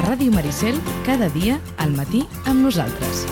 Ràdio Maricel, cada dia al matí amb nosaltres.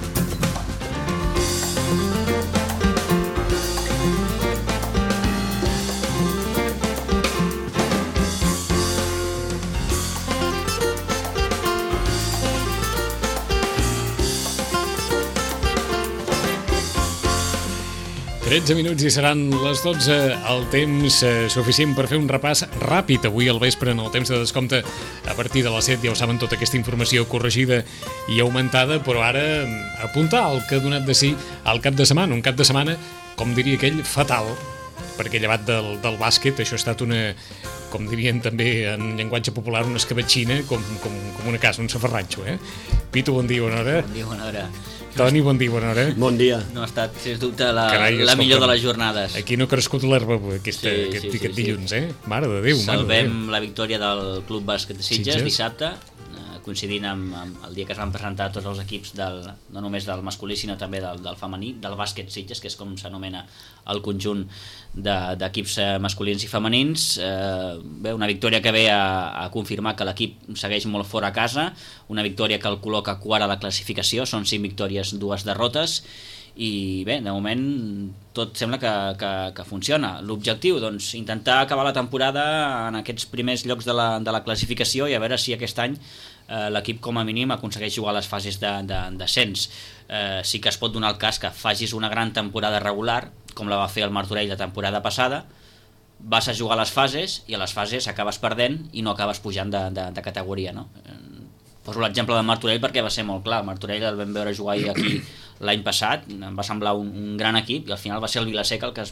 Tretze minuts i seran les 12, el temps suficient per fer un repàs ràpid avui al vespre en el temps de descompte a partir de les 7, ja ho saben, tota aquesta informació corregida i augmentada, però ara apuntar el que ha donat de si al cap de setmana, un cap de setmana, com diria aquell, fatal, perquè llevat del bàsquet, això ha estat una, com dirien també en llenguatge popular, una escabatxina, com una casa, un safarratxo, Pitu, bon dia, bona hora. Bon dia, bona hora. Toni, bon dia, bona hora. Bon dia. No ha estat, sens dubte, la millor de les jornades. Aquí no ha crescut l'herba aquest dilluns, Mare de Déu. Salvem la victòria del Club Bàsquet de Sitges dissabte, coincidint amb el dia que es van presentar tots els equips, no només del masculí, sinó també del femení, del bàsquet Sitges, que és com s'anomena el conjunt d'equips masculins i femenins. Bé, una victòria que ve a confirmar que l'equip segueix molt fora a casa, una victòria que el col·loca quart a la classificació, són 5 victòries, 2 derrotes, i bé, de moment tot sembla que funciona. L'objectiu, doncs, intentar acabar la temporada en aquests primers llocs de la classificació i a veure si aquest any l'equip com a mínim aconsegueix jugar a les fases de descens. Sí que es pot donar el cas que facis una gran temporada regular, com la va fer el Martorell la temporada passada, vas a jugar a les fases i a les fases acabes perdent i no acabes pujant de categoria, no? Poso l'exemple del Martorell perquè va ser molt clar. El Martorell el vam veure jugar aquí l'any passat, em va semblar un gran equip i al final va ser el Vilaseca el que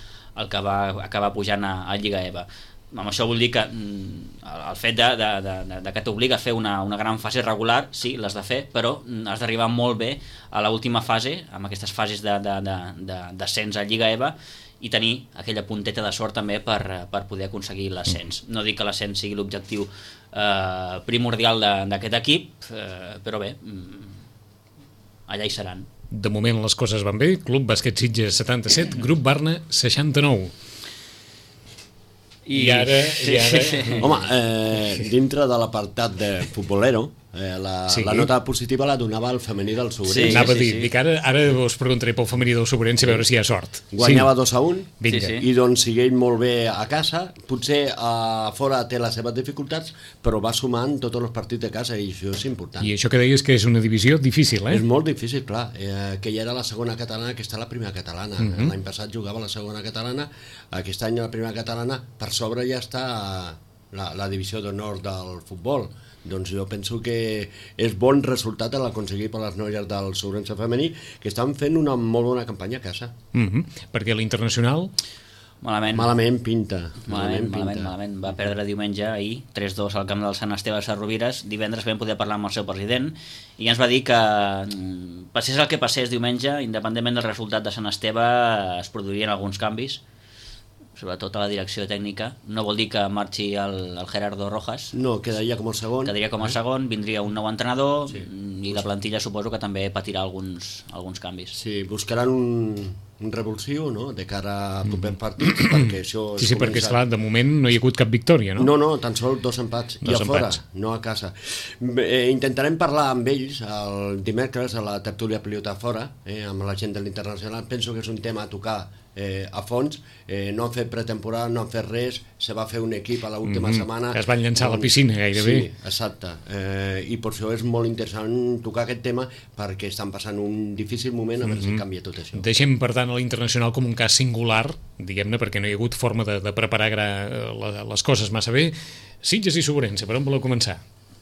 va acabar pujant a Lliga EVA. Amb això vull dir que el fet que t'obliga a fer una gran fase regular, sí, l'has de fer, però has d'arribar molt bé a l'última fase, amb aquestes fases de descens a Lliga EVA, i tenir aquella punteta de sort també per poder aconseguir l'ascens. No dic que l'ascens sigui l'objectiu primordial d'aquest equip, però bé, allà hi seran. De moment les coses van bé. Club Bàsquet Sitges 77, Grup Barna 69. I ara... Home, dintre de l'apartat de futbolero, la nota positiva la donava el femení del Sobrense. Anava a dir que ara us preguntaré pel femení del Sobrense a veure si hi ha sort. Guanyava 2-1 Vinga. I doncs segueix molt bé a casa. Potser a fora té les seves dificultats, però va sumant tots els partits de casa i això és important. I això que deies que és una divisió difícil, És molt difícil, clar. Que ja era la segona catalana, aquesta la primera catalana. L'any passat jugava la segona catalana, aquest any la primera catalana. Per sobre ja està la divisió d'honor del futbol. Doncs jo penso que és bon resultat l'aconseguir per les noies del Sobrense femení, que estan fent una molt bona campanya a casa. Perquè l'internacional... Malament pinta. Malament. Va perdre diumenge ahir 3-2 al camp del Sant Esteve de Sarrovires. Divendres vam poder parlar amb el seu president i ens va dir que passés el que passés diumenge, independentment del resultat de Sant Esteve, es produirien alguns canvis, sobretot a la direcció tècnica. No vol dir que marxi el Gerardo Rojas. No, quedaria com el segon. Vindria un nou entrenador i la plantilla suposo que també patirà alguns canvis. Sí, buscaran un revulsiu, no?, de cara a propers partits, perquè això... Sí, perquè esclar, de moment no hi ha hagut cap victòria, no? No, tan sols 2 empats, i a fora, no a casa. Intentarem parlar amb ells el dimecres a la tertúlia Pilota Fora, amb la gent de l'Internacional. Penso que és un tema a tocar a fons. No han fet pretemporada, no han fet res, se va fer un equip a l'última setmana. Es van llançar a la piscina gairebé. Sí, exacte. I per això és molt interessant tocar aquest tema, perquè estan passant un difícil moment, a veure si canvia tot això. Deixem, per tant, a l'Internacional com un cas singular, diguem-ne, perquè no hi ha hagut forma de preparar les coses massa bé. Sitges i Sobrense, per on voleu començar?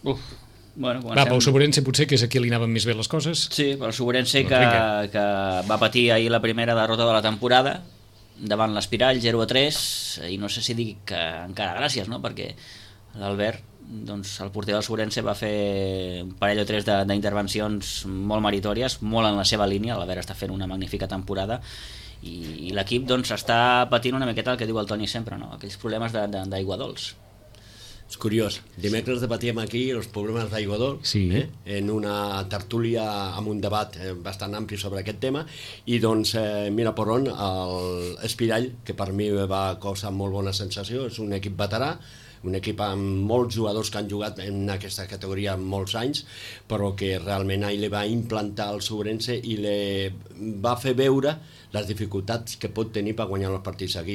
Pel Sobrense potser, que és aquí li anaven més bé les coses. Sí, pel Sobrense que va patir ahir la primera derrota de la temporada davant l'Espirall, 0-3, i no sé si dic que encara gràcies, no?, perquè l'Albert, doncs el porter del Sobrense, va fer un parell o 3 d'intervencions molt meritòries, molt en la seva línia. L'Albert està fent una magnífica temporada i l'equip doncs està patint una miqueta el que diu el Toni sempre, no?, aquells problemes d'aigua dolç. És curiós, dimecres debatíem aquí els problemes d'aigua dolç, en una tertúlia amb un debat bastant ampli sobre aquest tema, i doncs mira per on l'Espirall, que per mi va causar molt bona sensació, és un equip veterà, un equip amb molts jugadors que han jugat en aquesta categoria molts anys, però que realment ell li va implantar el Sobrense i li va fer veure les dificultats que pot tenir per guanyar els partits aquí.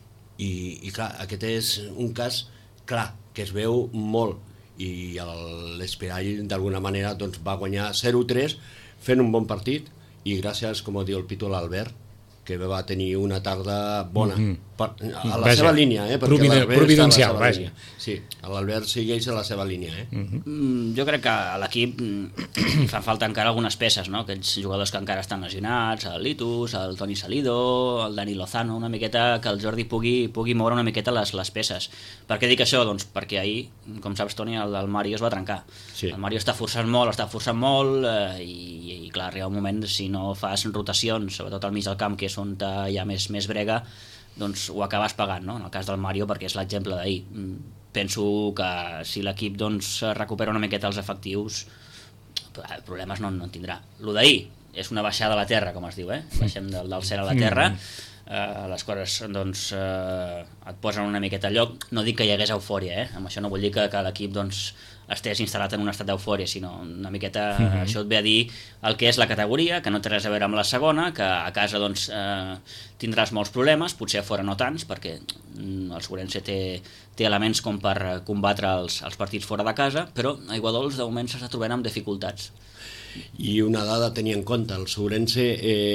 I clar, aquest és un cas clar, que es veu molt, i l'Espirall d'alguna manera doncs, va guanyar 0-3 fent un bon partit, i gràcies, com diu el Pitu, a l'Albert, que va tenir una tarda bona a la seva línia, providencial, vaja. Sí, l'Albert segueix a la seva línia. Jo crec que a l'equip fan falta encara algunes peces, no? Aquells jugadors que encara estan lesionats, el Litus, el Toni Salido, el Dani Lozano, una miqueta que el Jordi pugui moure una miqueta les peces. Per què dic això? Doncs perquè ahir, com saps, Toni, el Mario es va trencar. Sí. El Mario està forçant molt i clar, arriba un moment, si no fas rotacions, sobretot al mig del camp, que és on hi ha més brega, doncs ho acabes pagant, no? En el cas del Mario, perquè és l'exemple d'ahir. Penso que si l'equip doncs, recupera una miqueta els efectius, problemes no en tindrà. Lo d'ahir és una baixada a la terra, com es diu, baixem del cel a la terra, les coses doncs, et posen una miqueta al lloc. No dic que hi hagués eufòria, amb això no vull dir que l'equip doncs, estés instal·lat en un estat d'eufòria, sinó una miqueta això et ve a dir el que és la categoria, que no té res a veure amb la segona, que a casa doncs, tindràs molts problemes, potser a fora no tants, perquè el Sobrense té elements com per combatre els partits fora de casa, però a Aiguadols de moment s'està trobant amb dificultats. I una dada a tenir en compte, el Sobrense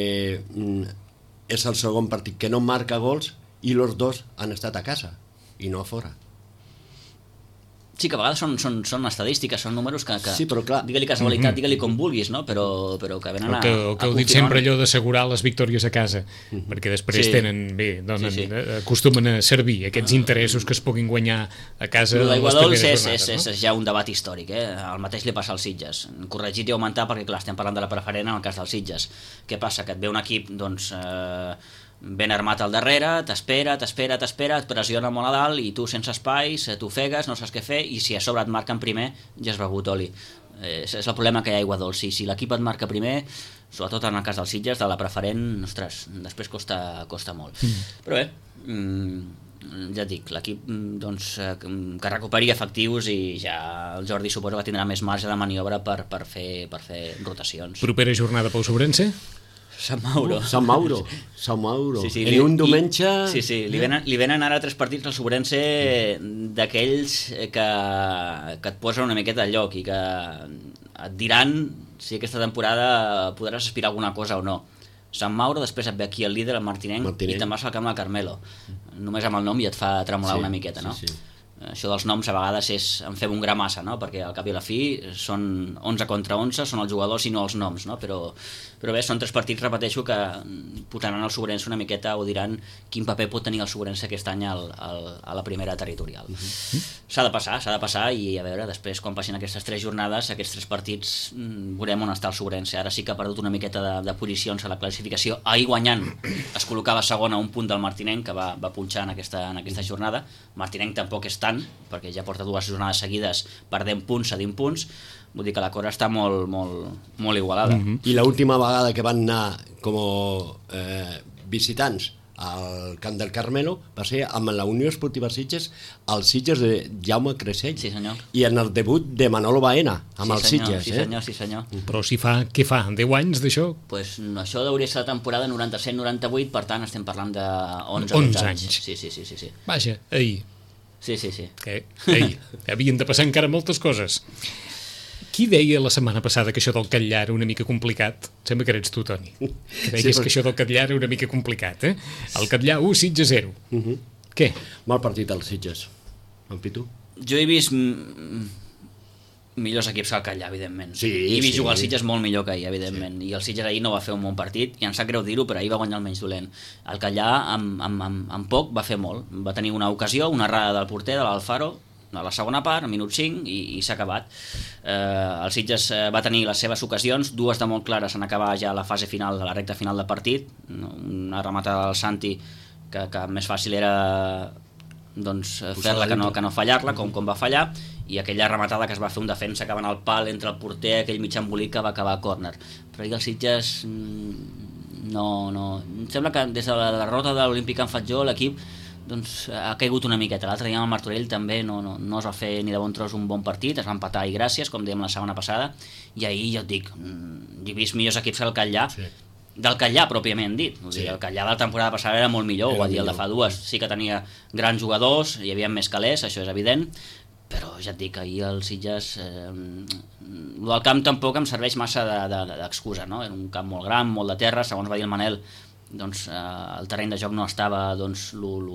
és el segon partit que no marca gols i els dos han estat a casa i no a fora. Sí, que a vegades són estadístiques, són números que sí, però clar, digue-li casualitat, digue-li com vulguis, no? però que venen a heu dit sempre allò d'assegurar les victòries a casa, perquè després acostumen a servir aquests interessos que es puguin guanyar a casa. El d'Aiguadols és ja un debat històric, el mateix li passa als Sitges, corregit i augmentar, perquè clar, estem parlant de la preferent en el cas dels Sitges. Què passa? Que et ve un equip doncs ben armat al darrere, t'espera, et pressiona molt a dalt i tu sense espais, t'ofegues, no saps què fer, i si a sobre et marquen primer ja has begut oli. És el problema que hi ha a Aiguadols. Si l'equip et marca primer, sobretot en el cas dels Sitges, de la preferent, ostres, després costa molt. Però bé, ja et dic, l'equip doncs, que recuperi efectius i ja el Jordi suposo que tindrà més marge de maniobra per fer rotacions. Propera jornada pel Sobrense? Sant Mauro. Sí, en un diumenge... Sí, li venen ara 3 partits al Sobrense d'aquells que et posen una miqueta al lloc i que et diran si aquesta temporada podràs aspirar a alguna cosa o no. Sant Mauro, després et ve aquí el líder, el Martinenc, i te'n vas al camp del Carmelo. Només amb el nom ja et fa tremolar una miqueta, no? Sí. Això dels noms a vegades en fem un gra massa, no? Perquè al cap i a la fi són 11 contra 11, són els jugadors i no els noms, no? Però bé, són 3 partits, repeteixo, que posaran el Sobrense una miqueta o diran quin paper pot tenir el Sobrense aquest any a la primera territorial. S'ha de passar i a veure, després quan passin aquestes 3 jornades, aquests 3 partits, veurem on està el Sobrense. Ara sí que ha perdut una miqueta de posicions a la classificació. Ahir guanyant es col·locava segon a un punt del Martinenc, que va punxar en aquesta jornada. Martinenc tampoc és tant, perquè ja porta 2 jornades seguides perdent punts, cedint punts. Vull dir que la cosa està molt igualada. I l'última vegada que van anar com visitants al camp del Carmelo va ser amb la Unió Esportiva Sitges, els Sitges de Jaume Creixell. Sí, senyor. I en el debut de Manolo Baena amb els Sitges. Sí, senyor. Però què fa? 10 anys d'això? Pues això hauria ser la temporada 97-98, per tant estem parlant de 11 anys. Sí. Vaja, ahir. Sí. Ei, havien de passar encara moltes coses. Qui deia la setmana passada que això del Catllar era una mica complicat? Sembla que eres tu, Toni. Que deies que això del Catllar era una mica complicat, El Catllar 1, Sitges 0. Què? Mal partit als Sitges. En Pitu? Jo he vist millors equips que el Catllar, evidentment. He vist jugar els Sitges molt millor que ahir, evidentment. I el Sitges ahir no va fer un bon partit, i em sap greu dir-ho, però ahir va guanyar el menys dolent. El Catllar, amb poc, va fer molt. Va tenir una ocasió, una errada del porter, de l'Alfaro, a la segona part, a minut 5, i s'ha acabat. El Sitges va tenir les seves ocasions, 2 de molt clares en acabar ja la fase final, de la recta final del partit. Una rematada del Santi, que més fàcil era doncs, fer-la que no fallar-la, com va fallar, i aquella rematada que es va fer un defensa que va anar al pal entre el porter, aquell mig embolic que va acabar a córner. Però ahir el Sitges no. Em sembla que des de la derrota de l'Olímpic en Fatjó l'equip doncs ha caigut una miqueta. L'altre dia amb el Martorell també no es va fer ni de bon tros un bon partit, es va empatar i gràcies, com dèiem la setmana passada, i ahir ja et dic, he vist millors equips que el Catllà, del Catllà pròpiament dit. El Catllà de la temporada passada era molt millor, ho va dir el de fa dues, sí que tenia grans jugadors, hi havia més calés, això és evident, però ja et dic, ahir el Sitges el del camp tampoc em serveix massa d'excusa, no? Era un camp molt gran, molt de terra, segons va dir el Manel, doncs el terreny de joc no estava doncs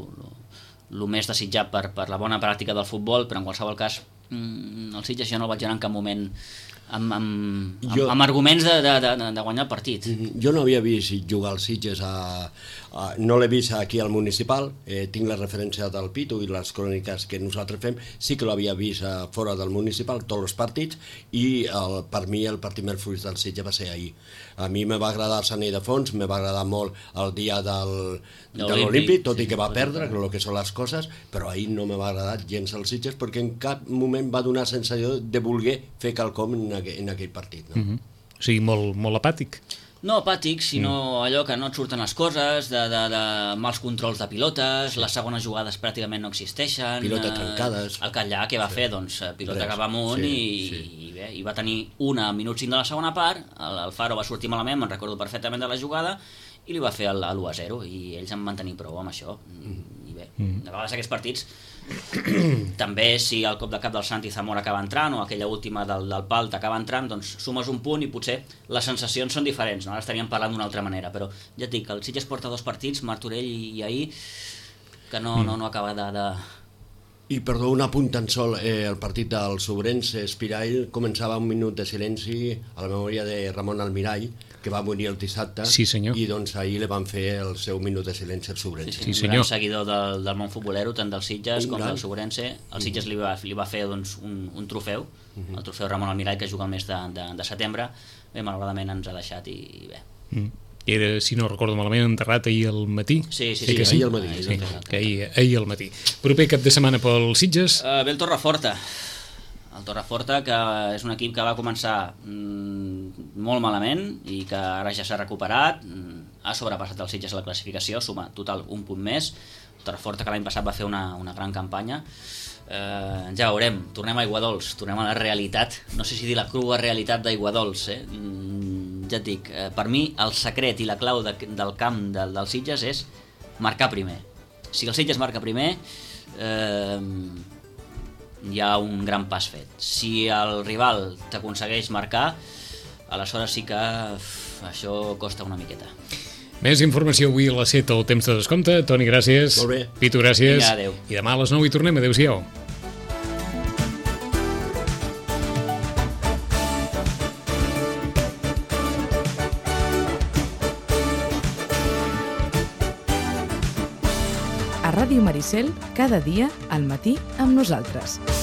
el més desitjat per la bona pràctica del futbol, però en qualsevol cas el Sitges jo no el vaig anar en cap moment amb arguments de guanyar el partit. Jo no havia vist jugar al Sitges no l'he vist aquí al Municipal, tinc la referència del Pitu i les cròniques que nosaltres fem, sí que l'havia vist fora del Municipal, tots els partits, i per mi el partit més fluix del Sitges va ser ahir. A mi me va agradar el Sant Ildefons, me va agradar molt el dia de l'Olímpic, tot i que va perdre, el que són les coses, però ahir no me va agradar gens el Sitges perquè en cap moment va donar sensació de voler fer quelcom en aquell partit. No? O sigui, molt apàtic. No apàtic, sinó allò que no et surten les coses, de mals controls de pilotes, les segones jugades pràcticament no existeixen. Pilotes trencades. El Catllà, què va fer? Doncs pilota cap amunt i bé, i va tenir una minut 5 de la segona part, el Faro va sortir malament, me'n recordo perfectament de la jugada, i li va fer l'1-0, i ells en van tenir prou amb això. I bé, de vegades aquests partits també si el cop de cap del Santi Zamora acaba entrant o aquella última del Pal t'acaba entrant, doncs sumes un punt i potser les sensacions són diferents, no? Ara estaríem parlant d'una altra manera, però ja et dic, el Sitges porta 2 partits, Martorell i ahir, que no acaba de... I perdó, un apunt tan sol, el partit del Sobrense Espirall començava un minut de silenci a la memòria de Ramon Almirall, que va morir el dissabte, i doncs ahir li van fer el seu minut de silenci al Sobrense. Sí, un gran seguidor del món futbolero, tant del Sitges com del Sobrense. El Sitges li va fer doncs, un trofeu, el trofeu Ramon Almirall, que juga el mes de setembre. Bé, malauradament ens ha deixat i bé. Era, si no recordo malament, enterrat ahir al matí. Sí, ahir al matí. Ahir al matí. Proper cap de setmana pel Sitges? Ve el Torreforta. El Torreforta, que és un equip que va començar molt malament i que ara ja s'ha recuperat, ha sobrepassat el Sitges a la classificació, suma total un punt més. El Torreforta, que l'any passat va fer una gran campanya. Ja veurem, tornem a Aiguadols, tornem a la realitat, no sé si dir la crua realitat d'Aiguadols, ja et dic, per mi el secret i la clau del camp del Sitges és marcar primer. Si el Sitges marca primer, hi ha un gran pas fet. Si el rival t'aconsegueix marcar, aleshores sí que això costa una miqueta. Més informació avui a les 7 al temps de descompte. Toni, gràcies. Molt bé. Pitu, gràcies. Vinga, adéu. I demà a les 9 hi tornem. Adéu-siau. A Ràdio Maricel, cada dia al matí amb nosaltres.